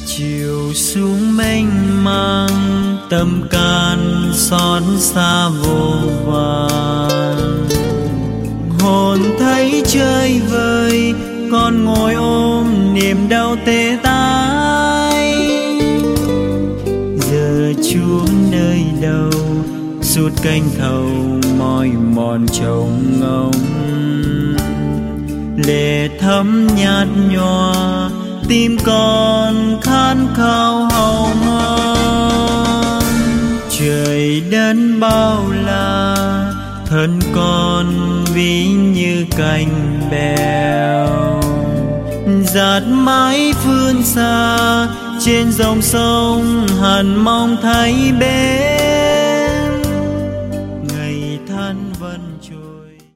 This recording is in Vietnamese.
chiều xuống mênh mang, tâm can xót xa vô vàn. Hồn thấy chơi vơi, con ngồi ôm niềm đau tê tái. Giờ Chúa nơi đâu, suốt canh thầu mỏi mòn trông ngóng. Lệ thấm nhạt nhòa, tim con khát khao hầu mong. Trời đất bao la, thân con ví như cành bèo, dạt mãi phương xa trên dòng sông hằn mong thấy bên.